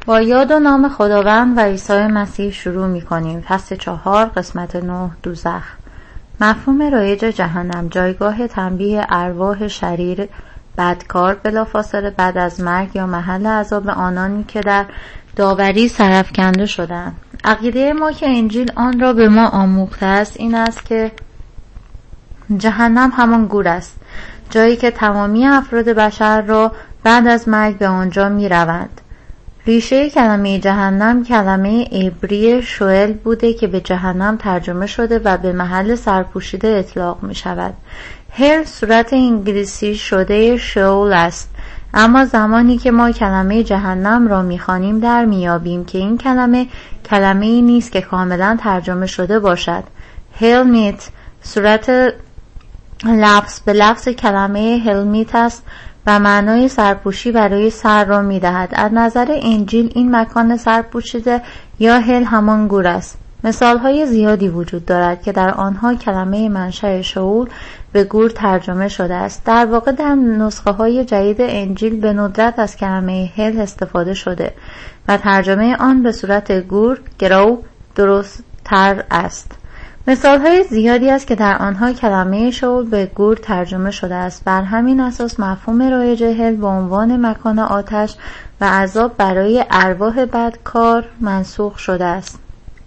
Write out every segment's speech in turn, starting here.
با یاد و نام خداوند و عیسی مسیح شروع می کنیم. فصل 4 قسمت 9 دوزخ. مفهوم رایج جهنم، جایگاه تنبیه ارواح شریر بدکار بلافاصله بعد از مرگ یا محل عذاب آنانی که در داوری سرافکنده شدند. عقیده ما که انجیل آن را به ما آموخته است این است که جهنم همان گور است، جایی که تمامی افراد بشر را بعد از مرگ به آنجا می روند. ریشه کلمه جهنم کلمه عبری شوئل بوده که به جهنم ترجمه شده و به محل سرپوشیده اطلاق می شود. هل صورت انگلیسی شده شئول است، اما زمانی که ما کلمه جهنم را می خوانیم در میابیم که این کلمه ای نیست که کاملا ترجمه شده باشد. هل میت صورت لفظ به لفظ کلمه هلمیت است و معنای سرپوشی برای سر را می دهد. از نظر انجیل این مکان سرپوشیده یا هل همان گور است. مثال های زیادی وجود دارد که در آنها کلمه منشأ شئول به گور ترجمه شده است. در واقع در نسخه های جدید انجیل به ندرت از کلمه هل استفاده شده و ترجمه آن به صورت گور گرو درست تر است. مثال های زیادی است که در آنها کلمه شئول به گور ترجمه شده است. بر همین اساس مفهوم رایج هل به عنوان مکان آتش و عذاب برای ارواح بدکار منسوخ شده است.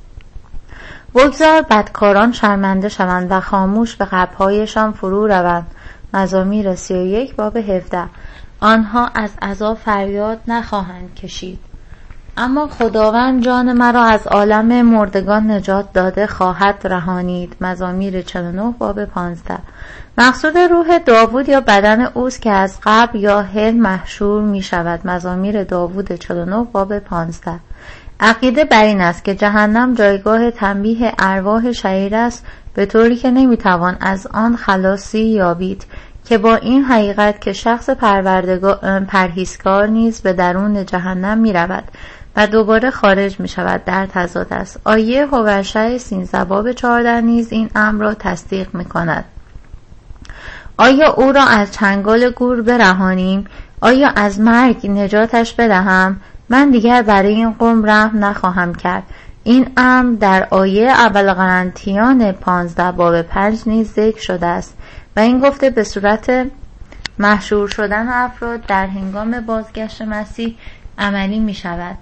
بگذار بدکاران شرمنده شوند و خاموش به قبرهایشان فرو روند. مزامیر 31 باب 17. آنها از عذاب فریاد نخواهند کشید، اما خداوند جان مرا از عالم مردگان نجات داده خواهد رهانید. مزامیر 49 باب 15. مقصود روح داوود یا بدن اوست که از قبر یا هل محشور می شود. مزامیر داوود 49 باب 15. عقیده بر این است که جهنم جایگاه تنبیه ارواح شریر است، به طوری که نمیتوان از آن خلاصی یابید، که با این حقیقت که شخص پرهیزکار نیز به درون جهنم می رود و دوباره خارج می شود در تضاد است. آیه هوشع 13 باب 14 نیز این امر را تصدیق می کند. آیا او را از چنگال گور برهانیم؟ آیا از مرگ نجاتش بدهم؟ من دیگر برای این قوم رحم نخواهم کرد. این امر در آیه اول قرنتیان 15 باب 5 نیز ذکر شده است و این گفته به صورت محشور شدن افراد در هنگام بازگشت مسیح عملی می شود.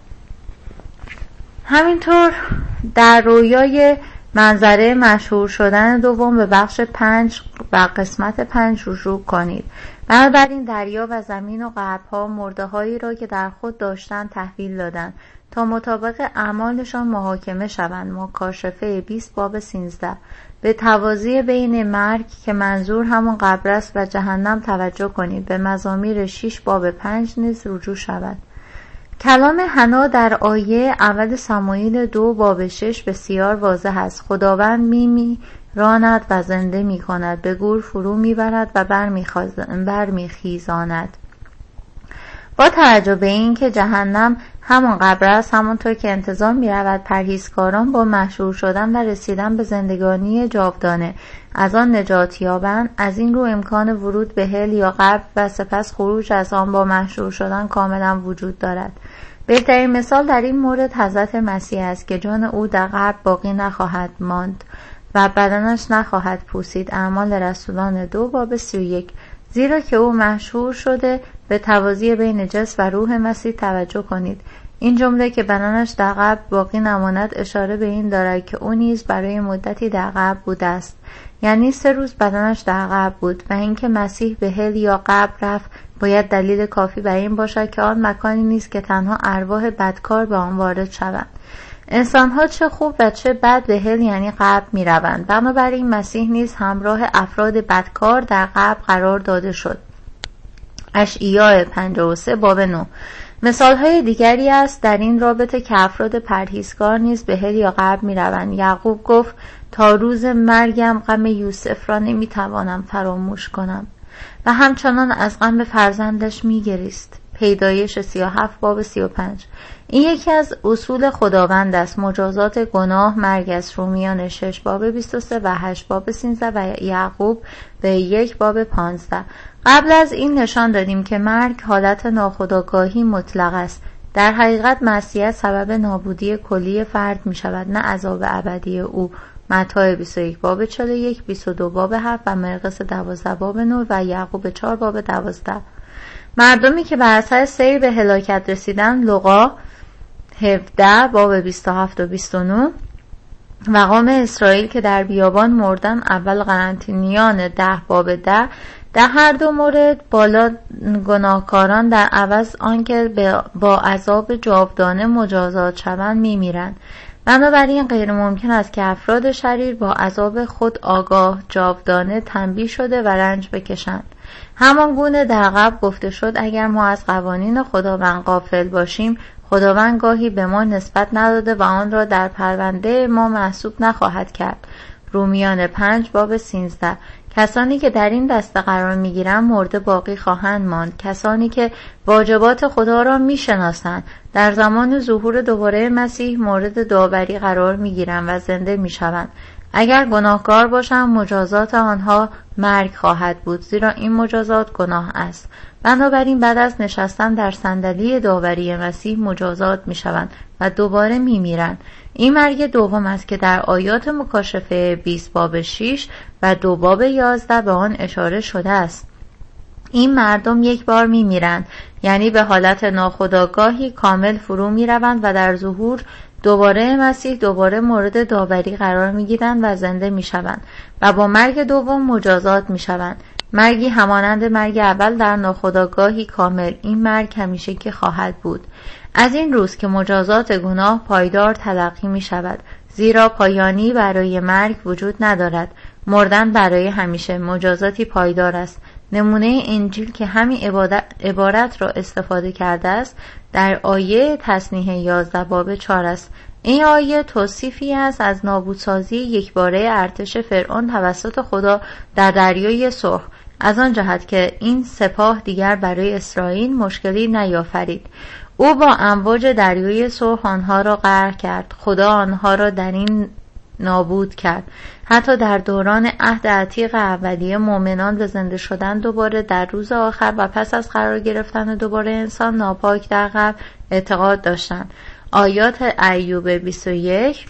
همینطور در رویای منظره مشهور شدن دوم به بخش 5 و قسمت 5 رجوع کنید. بنابراین دریا و زمین و قبرها مرده هایی را که در خود داشتند تحویل دادند تا مطابق اعمالشان محاکمه شوند. مکاشفه 20 باب 13. به توازی بین مرگ که منظور همان قبر است و جهنم توجه کنید. به مزامیر 6 باب 5 نیز رجوع شود. کلام حنا در آیه اول سموئیل 2 باب 6 بسیار واضح است. خداوند میراند و زنده می کند، به گور فرو میبرد و برمیخیزاند. با توجه به این که جهنم همان قبر است، همانطور که انتظار می رود پرهیزکاران با محشور شدن و رسیدن به زندگانی جاودانه از آن نجات یابند، از این رو امکان ورود به هل یا قبر و سپس خروج از آن با محشور شدن کاملا وجود دارد. بهترین مثال در این مورد حضرت مسیح است که جان او در قبر باقی نخواهد ماند و بدنش نخواهد پوسید. اعمال رسولان 2 باب 31. زیرا که او محشور شده. به توازی بین جسم و روح مسیح توجه کنید. این جمله که بدنش در قبر باقی نماند اشاره به این دارد که او نیز برای مدتی در قبر بوده است، یعنی 3 روز بدنش در قبر بود، و اینکه مسیح به هل یا قبر رفت باید دلیل کافی بر این باشد که آن مکانی نیست که تنها ارواح بدکار به آن وارد شوند. انسان‌ها چه خوب و چه بد به هل یعنی قبر می روند. بنابراین مسیح نیز همراه افراد بدکار در قبر قرار داده شد. اشعیا 53 باب 9. مثال‌های دیگری است در این رابطه که افراد پرهیزکار نیز به هل یا قبر می روند. یعقوب گفت تا روز مرگم غم یوسف را نمی توانم فراموش کنم و همچنان از غم فرزندش می گریست. پیدایش 37 باب 35. این یکی از اصول خداوند است. مجازات گناه مرگ است. رومیان 6 باب 23 و 8 باب 13 و یعقوب به 1 باب 15. قبل از این نشان دادیم که مرگ حالت ناخودآگاهی مطلق است. در حقیقت معصیت سبب نابودی کلی فرد می شود، نه عذاب ابدی او. متی 21 باب 41، 22 باب 7 و مرقس 12 باب 9 و یعقوب 4 باب 12. مردمی که بر اثر سیر به هلاکت رسیدن، لوقا 17 باب 27 و 29 و قوم اسرائیل که در بیابان مردن، اول قرنتینیان 10 باب 10. در هر دو مورد بالا گناهکاران در عوض آنکه با عذاب جاودانه مجازات شوند میمیرند. بنابراین غیر ممکن است که افراد شریر با عذاب خود آگاه جاودانه تنبیه شده و رنج بکشند. همان گونه در قبل گفته شد اگر ما از قوانین خداوند غافل باشیم، خداوند گاهی به ما نسبت نداده و آن را در پرونده ما محسوب نخواهد کرد. رومیان 5 باب 13. کسانی که در این دسته قرار می‌گیرند مرده باقی خواهند ماند. کسانی که واجبات خدا را می‌شناسند در زمان ظهور دوباره مسیح مورد داوری قرار می‌گیرند و زنده می‌شوند. اگر گناهکار باشند مجازات آنها مرگ خواهد بود، زیرا این مجازات گناه است. بنابراین بعد از نشستن در صندلی داوری مسیح مجازات می‌شوند و دوباره می‌میرند. این مرگ دوم است که در آیات مکاشفه 20 باب 6 و 2 باب 11 به آن اشاره شده است. این مردم یک بار می‌میرند، یعنی به حالت ناخودآگاهی کامل فرو می‌روند و در ظهور دوباره مسیح دوباره مورد داوری قرار می‌گیرند و زنده می‌شوند و با مرگ دوم مجازات می‌شوند. مرگی همانند مرگ اول در ناخودآگاهی کامل. این مرگ همیشگی خواهد بود. از این روز که مجازات گناه پایدار تلقی می شود، زیرا پایانی برای مرگ وجود ندارد. مردن برای همیشه مجازاتی پایدار است. نمونه انجیل که همین عبارت را استفاده کرده است در آیه تثنیه 11 باب 4 است. این آیه توصیفی است از نابودسازی یکباره ارتش فرعون توسط خدا در دریای سرخ، از آن جهت که این سپاه دیگر برای اسرائیل مشکلی نیافرید. او با امواج دریای سرخ آنها را غرق کرد. خدا آنها را در این نابود کرد. حتی در دوران عهد عتیق اولیه مؤمنان به زنده شدن دوباره در روز آخر و پس از قرار گرفتن دوباره انسان ناپاک در قبر اعتقاد داشتند. آیات ایوب 21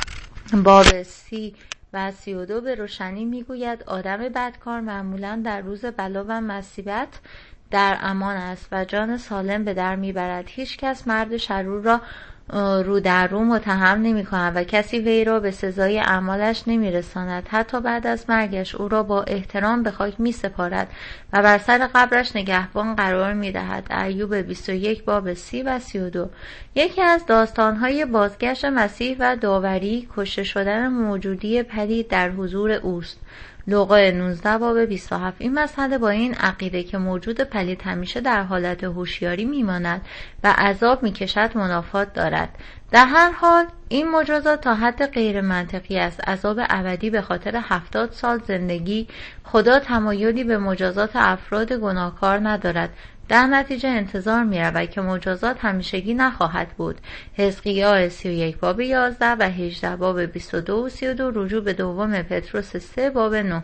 باب 30 و 32 به روشنی میگوید آدم بدکار معمولا در روز بلا و مصیبت در امان است و جان سالم به در میبرد. هیچ کس مرد شرور را رو در رو متهم نمی کند و کسی وی را به سزای اعمالش نمی رساند. حتی بعد از مرگش او را با احترام به خاک می سپارد و بر سر قبرش نگهبان قرار می دهد. ایوب 21 باب 30 و 32. یکی از داستانهای بازگشت مسیح و داوری کشته شدن موجودی پلید در حضور اوست. لوقا 19 باب 27. این مسئله با این عقیده که موجود پلید همیشه در حالت هوشیاری میماند و عذاب میکشد منافات دارد. در هر حال این مجازات تا حد غیر منطقی است. عذاب ابدی به خاطر 70 سال زندگی. خدا تمایلی به مجازات افراد گناهکار ندارد. در نتیجه انتظار می‌رود که مجازات همیشگی نخواهد بود. حزقیال 31 باب 11 و 18 باب 22 و 32. رجوع به دوم پتروس 3 باب 9.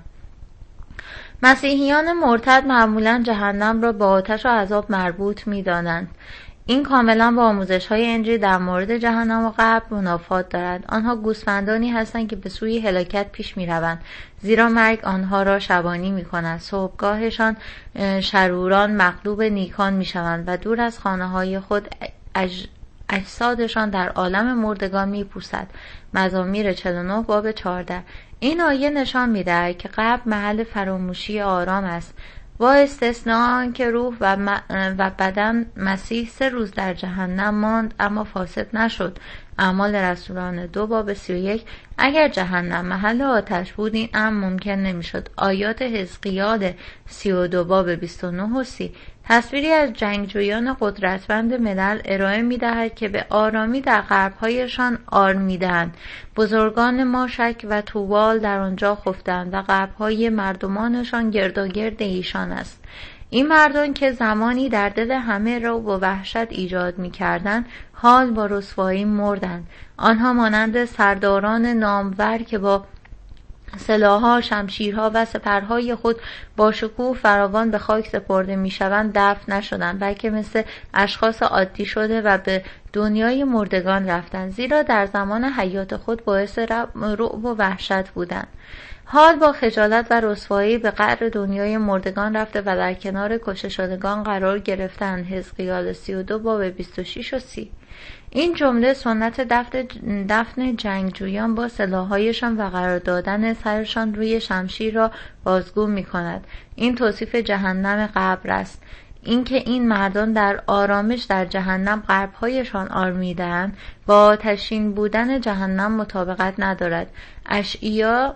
مسیحیان مرتد معمولاً جهنم را با آتش و عذاب مربوط می‌دانند. این کاملا با آموزش‌های انجیل در مورد جهنم و قبر منافات دارد. آنها گوسفندانی هستند که به سوی هلاکت پیش می‌روند، زیرا مرگ آنها را شبانی می‌کند. صبحگاهشان شروران مغلوب نیکان می‌شوند و دور از خانه‌های خود اجسادشان در عالم مردگان می‌پوسد. مزامیر 49 باب 14. این آیه نشان می‌دهد که قبر محل فراموشی آرام است، با استثناء آنکه روح و بدن مسیح 3 روز در جهنم ماند اما فاسد نشد. اعمال رسولان 2 باب 31. اگر جهنم محل آتش بود این امر ممکن نمیشد. آیات حزقیال 32 باب 29 و 30. تصویری از جنگجویان قدرتمند ملل ارائه می‌دهد که به آرامی در قبرهایشان آر می‌دهند. بزرگان ماشک و توبال در آنجا خفتند و قبرهای مردمانشان گرداگرد ایشان است. این مردان که زمانی در دل همه را با وحشت ایجاد می‌کردند، حال با رسوایی مردند. آنها مانند سرداران نامور که با سلاح‌ها، شمشیرها و سپرهای خود با شکوه فراوان به خاک سپرده می‌شوند دفن نشدند، بلکه مثل اشخاص عادی شده و به دنیای مردگان رفتند، زیرا در زمان حیات خود باعث رعب و وحشت بودند. حال با خجالت و رسوایی به قعر دنیای مردگان رفته و در کنار کشته شدگان قرار گرفتند. حزقیال 32 باب 26 و 30. این جمله سنت دفن جنگجویان با سلاح‌هایشان و قرار دادن سرشان روی شمشیر را بازگو می‌کند. این توصیف جهنم قبر است. اینکه این مردان در آرامش در جهنم قلب‌هایشان آرمیده‌اند با آتشین بودن جهنم مطابقت ندارد. اشعیا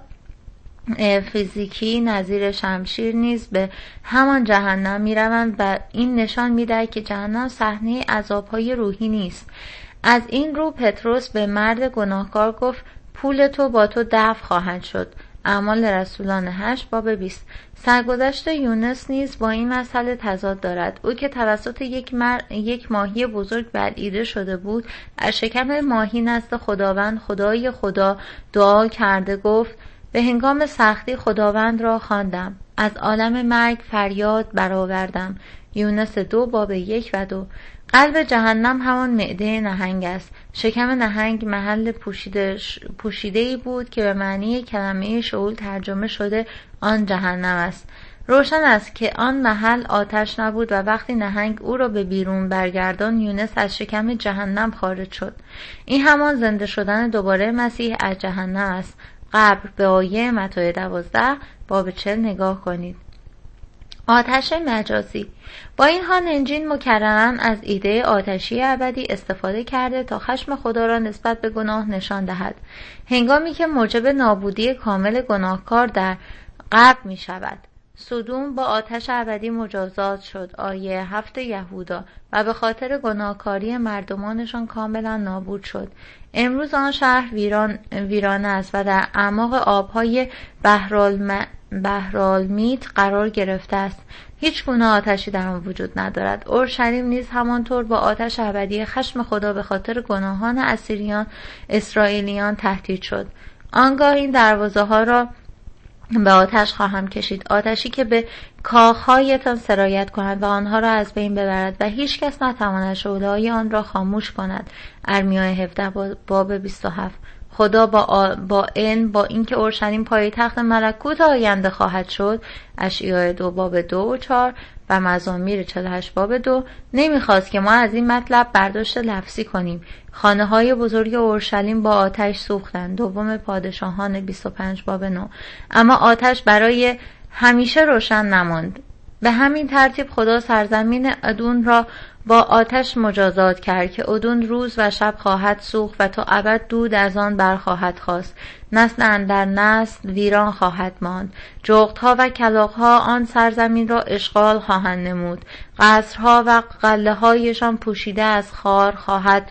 فیزیکی نظیر شمشیر نیز به همان جهنم می‌روند و این نشان می‌دهد که جهنم صحنه عذاب‌های روحی نیست. از این رو پتروس به مرد گناهکار گفت پول تو با تو دفع خواهد شد. اعمال رسولان 8 باب 20. سرگذشت یونس نیز با این مسئله تضاد دارد. او که توسط یک ماهی بزرگ بلعیده شده بود، از شکم ماهی نزد خداوند خدای خدا دعا کرده گفت به هنگام سختی خداوند را خواندم، از عالم مرگ فریاد برآوردم. یونس 2 باب 1 و 2. قلب جهنم همان معده نهنگ است. شکم نهنگ محل پوشیده‌ای بود که به معنی کلمه شئول ترجمه شده آن جهنم است. روشن است که آن محل آتش نبود و وقتی نهنگ او را به بیرون برگردان یونس از شکم جهنم خارج شد. این همان زنده شدن دوباره مسیح از جهنم است. قبر به آیه متی 12 باب 40 نگاه کنید. آتش مجازی. با این حال انجیل مکرراً از ایده آتشی ابدی استفاده کرده تا خشم خدا را نسبت به گناه نشان دهد، هنگامی که موجب نابودی کامل گناهکار در قبر می شود. سدوم با آتش ابدی مجازات شد، آیه 7 یهودا، و به خاطر گناهکاری مردمانشان کاملا نابود شد. امروز آن شهر ویران است و در اعماق آبهای بحرالمیت قرار گرفته است. هیچ گونه آتشی در آن وجود ندارد. اورشلیم نیز همانطور با آتش ابدی خشم خدا به خاطر گناهان اسرائیلیان تهدید شد. آنگاه این دروازه ها را به آتش خواهم کشید، آتشی که به کاخهایتان سرایت کند و آنها را از بین ببرد و هیچ کس نتواند شعله‌های آن را خاموش کند. ارمیا 17 باب 27. خدا با اینکه اورشلیم پایتخت ملکوت آینده خواهد شد، اشعیا 2 باب 2 و 4 و مزامیر 48 باب 2، نمیخواست که ما از این مطلب برداشت لفظی کنیم. خانه های بزرگ اورشلیم با آتش سوختند. دوم پادشاهان 25 باب 9. اما آتش برای همیشه روشن نماند. به همین ترتیب خدا سرزمین ادون را با آتش مجازات کرد که ادون روز و شب خواهد سوخت و تا ابد دود از آن برخواهد خاست. نسل اندر نسل ویران خواهد ماند. جغدها و کلاغها آن سرزمین را اشغال خواهند نمود. قصرها و قلعه هایشان پوشیده از خار خواهد.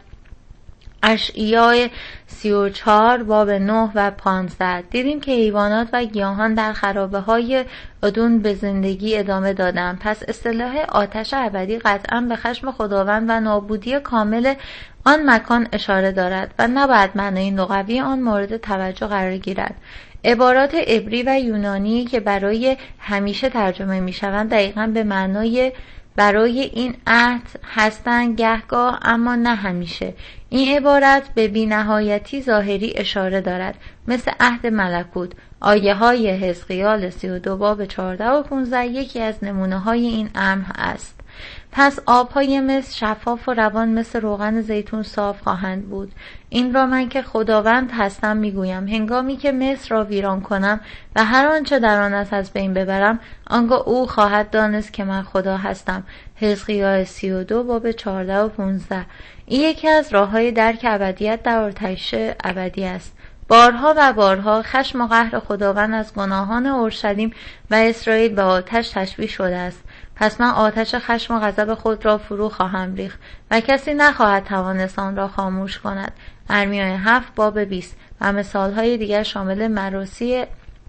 اشعیا 34 باب 9 و 15. دیدیم که حیوانات و گیاهان در خرابه های ادون به زندگی ادامه دادند. پس اصطلاح آتش ابدی قطعاً به خشم خداوند و نابودی کامل آن مکان اشاره دارد و نباید معنای لغوی آن مورد توجه قرار گیرد. عبارات عبری و یونانی که برای همیشه ترجمه می شوند دقیقاً به معنای برای این عهد هستند گهگاه، اما نه همیشه. این عبارت به بی‌نهایتی ظاهری اشاره دارد، مثل عهد ملکوت. آیه های حزقیال 32 باب 14 و 15 یکی از نمونه های این امر است. پس آبهای مصر شفاف و روان مثل روغن زیتون صاف خواهند بود. این را من که خداوند هستم میگویم. هنگامی که مصر را ویران کنم و هر آنچه در آن است از بین ببرم، آنگاه او خواهد دانست که من خدا هستم. حزقیال 32 باب 14 و 15. این یکی از راه‌های درک ابدیت در آتش ابدی است. بارها و بارها خشم و قهر خداوند از گناهان اورشلیم و اسرائیل به آتش تشبیه شده است. پس من آتش خشم و غضب خود را فرو خواهم ریخت و کسی نخواهد توانست آن را خاموش کند. ارمیا 7 باب 20 و مثالهای دیگر شامل مراسی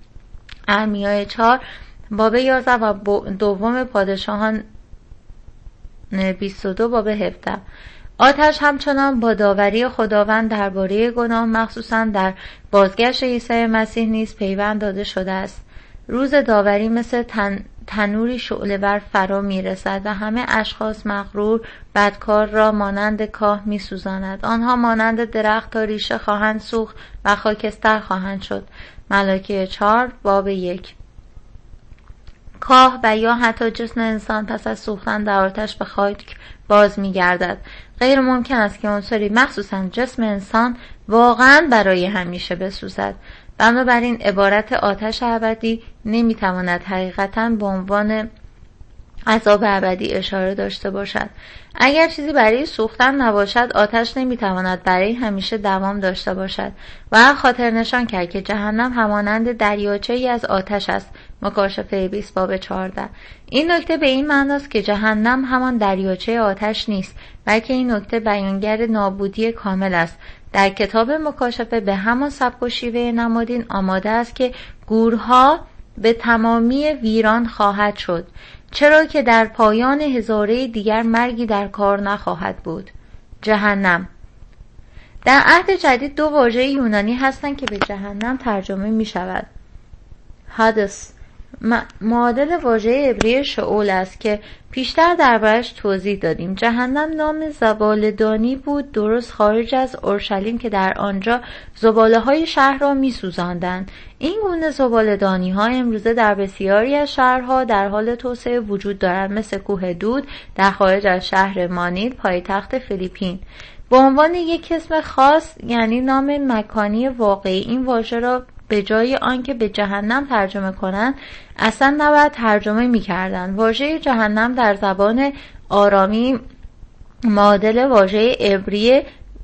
ارمیا 4 باب 11 و دوم پادشاهان 22 باب 17. آتش همچنان با داوری خداوند درباره گناه، مخصوصاً در بازگشت عیسی مسیح نیز پیوند داده شده است. روز داوری مثل تنوری شعله‌ور فرا می‌رسد و همه اشخاص مغرور بدکار را مانند کاه می‌سوزاند. آنها مانند درخت تا ریشه خواهند سوخت و خاکستر خواهند شد. ملاکی 4 باب 1. کاه و یا حتی جسم انسان پس از سوختن در آتش به خاک باز می‌گردد. غیر ممکن است که عنصری مخصوصاً جسم انسان واقعاً برای همیشه بسوزد. بنابراین عبارت آتش ابدی نمیتواند حقیقتاً به عنوان عذاب ابدی اشاره داشته باشد. اگر چیزی برای سوختن نباشد، آتش نمیتواند برای همیشه دوام داشته باشد. و خاطر نشان کرد که جهنم همانند دریاچه‌ای از آتش است. مکاشفه 20 باب 14. این نکته به این معناست که جهنم همان دریاچه آتش نیست، بلکه این نکته بیانگر نابودی کامل است. در کتاب مکاشفه به همان سبک و شیوه نمادین آماده است که گورها به تمامی ویران خواهد شد، چرا که در پایان هزاره دیگر مرگی در کار نخواهد بود. جهنم. در عهد جدید دو واژه یونانی هستند که به جهنم ترجمه می شود. هادس معادل واژه عبری شئول است که پیشتر دربارش توضیح دادیم. جهنم نام زباله‌دانی بود درست خارج از اورشلیم که در آنجا زباله‌های شهر را می‌سوزاندند. این گونه زباله‌دانی‌ها امروزه در بسیاری از شهرها در حال توسعه وجود دارند، مثل کوه دود در خارج از شهر مانیل پایتخت فیلیپین. به عنوان یک اسم خاص، یعنی نام مکانی واقعی، این واژه را به جای آنکه به جهنم ترجمه کنند اصلا نباید ترجمه می‌کردند. واژه جهنم در زبان آرامی معادل واژه عبری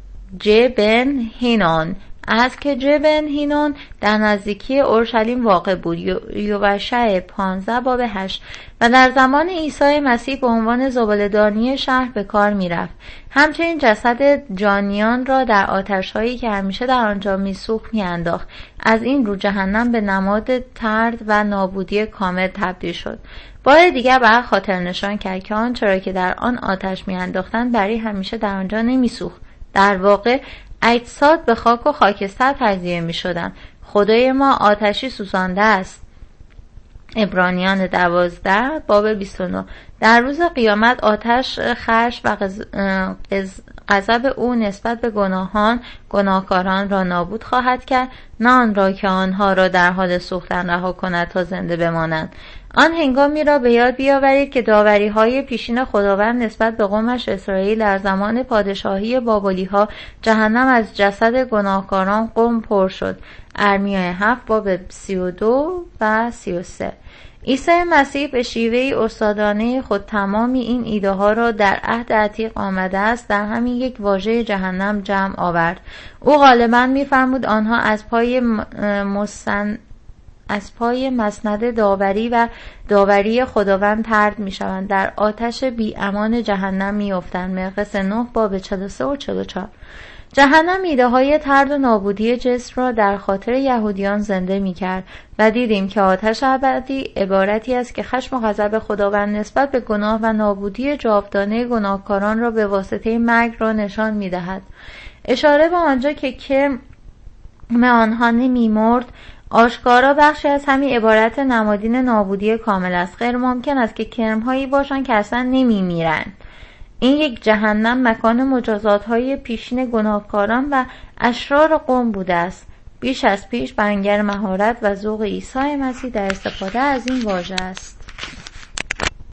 جبن هینون است که جبن هینون در نزدیکی اورشلیم واقع بود. یوشع 15 باب 8 و در زمان عیسی مسیح به عنوان زباله‌دانی شهر به کار می‌رفت. همچنین جسد جانیان را در آتش‌هایی که همیشه در آنجا می‌سوخت می‌انداخت. از این رو جهنم به نماد طرد و نابودی کامل تبدیل شد. بار دیگر بر خاطر نشان کرد که آنچه را که در آن آتش می‌انداختند برای همیشه در آنجا نمی‌سوخت. در واقع اجساد به خاک و خاکستر تجزیه می شدن. خدای ما آتشی سوزانده است. عبرانیان 12 باب 29. در روز قیامت آتش خشم و غضب او نسبت به گناهکاران را نابود خواهد کرد، نه آن را که آنها را در حال سوختن رها کند تا زنده بمانند. آن هنگامی را به یاد بیاورید که داوری‌های پیشین خداوند نسبت به قومش اسرائیل در زمان پادشاهی بابلی‌ها جهنم از جسد گناهکاران قوم پر شد. ارمیا 7 باب 32 و 33. عیسی مسیح به شیوهی استادانه خود تمامی این ایده ها را در عهد عتیق آمده است در همین یک واژه جهنم جمع آورد. او غالباً می‌فرمود آنها از پای مسند داوری و داوری خداوند طرد می‌شوند، در آتش بی امان جهنم می‌افتند. مرقس 9 باب 43 و 44. جهنم ایده های طرد و نابودی جسم را در خاطر یهودیان زنده می کرد و دیدیم که آتش ابدی عبارتی است که خشم و غضب خداوند نسبت به گناه و نابودی جاودانه گناهکاران را به واسطه مرگ را نشان می دهد. اشاره به آنجا که کرم آنها نمی مرد آشکارا بخشی از همین عبارت نمادین نابودی کامل است. غیر ممکن است که کرم‌هایی باشند که اصلا نمی میرند. این یک جهنم مکان مجازات های پیشین گناهکاران و اشرار قوم بوده است. بیش از پیش بیانگر مهارت و ذوق عیسی مسیح در استفاده از این واژه است.